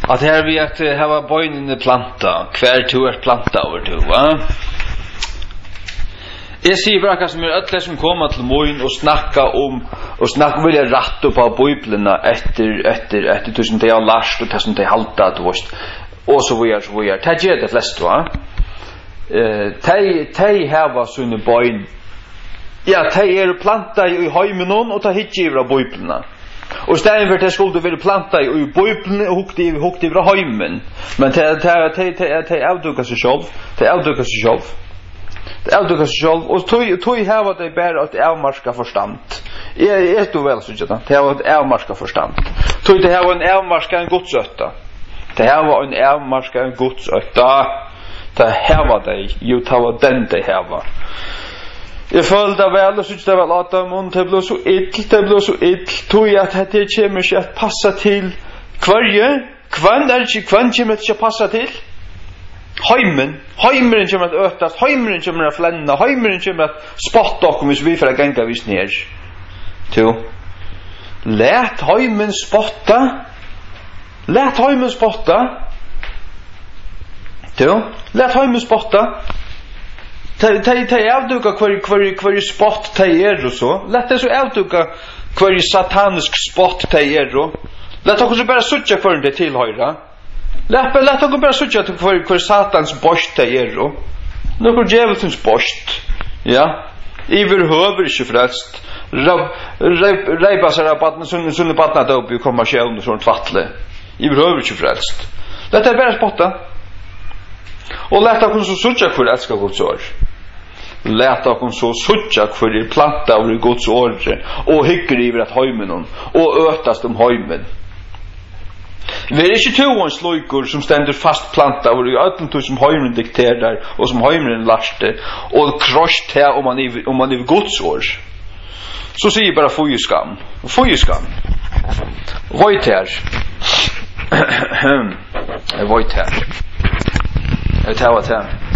Att här vi att ha bönen planta, kvar to är planta över to, va? Jag ser bara som alla som kommer till moin och snacka vilja rätt upp på biblarna efter tusen de har lärt och tusen de halta då och så vidare. Det ger det flest, va? Tei hava sina bøn. Ja, tei planta i heimen og ta hitjivra bøyplena. Og stein for det skulle være planta i bøyplene og hukte i heimen. Men tei avduka seg sjálv. Det avduka seg sjálv. Og tog hava det bare et avmarska forstand. Jeg stod vel så ikke. Det hava et avmarska forstand. Tog det hava en avmarska en godsøtta. Det hava en avmarska en godsøtta. Det hava deg, jo ta var den det hava. Jeg følte vel, og synes det vel at det ble så ill, tog jeg at det kommer ikke at passa til kvarje, kvann kommer det ikke at passa til? Heimeren kommer at øtast, heimeren kommer at flenna, heimeren kommer at spotta okkur hvis vi får ganga vis ned. Let heimen spotta, let heimen spotta. Ta avduka hver spott ta og så. Let det så avduka hver satanisk spott ta og. Let okkur bare suttja hver det tilhøyra. Let okkur bare suttja hver satans bost ta og. Nokkur djevelsens bost. Ja. Iver høver ikke frelst. Reipa seg av baden, sunne badna da oppi kommer sjøvn og sånn tvattle. Iver høver ikke frelst. Let det bare spotta. Og let okkur så suttja hver elskar Guds år. Let okkur så suttja hver planta over Guds år og hygger iver at heimen og øtast heimen. Vi ikke toen sløyker som stender fast planta over i ødlentur som heimen dikterer og som heimen lærste og krost her om man iver Guds år. Så sier bara fojeskam. Voit her. Voit her. Jeg tar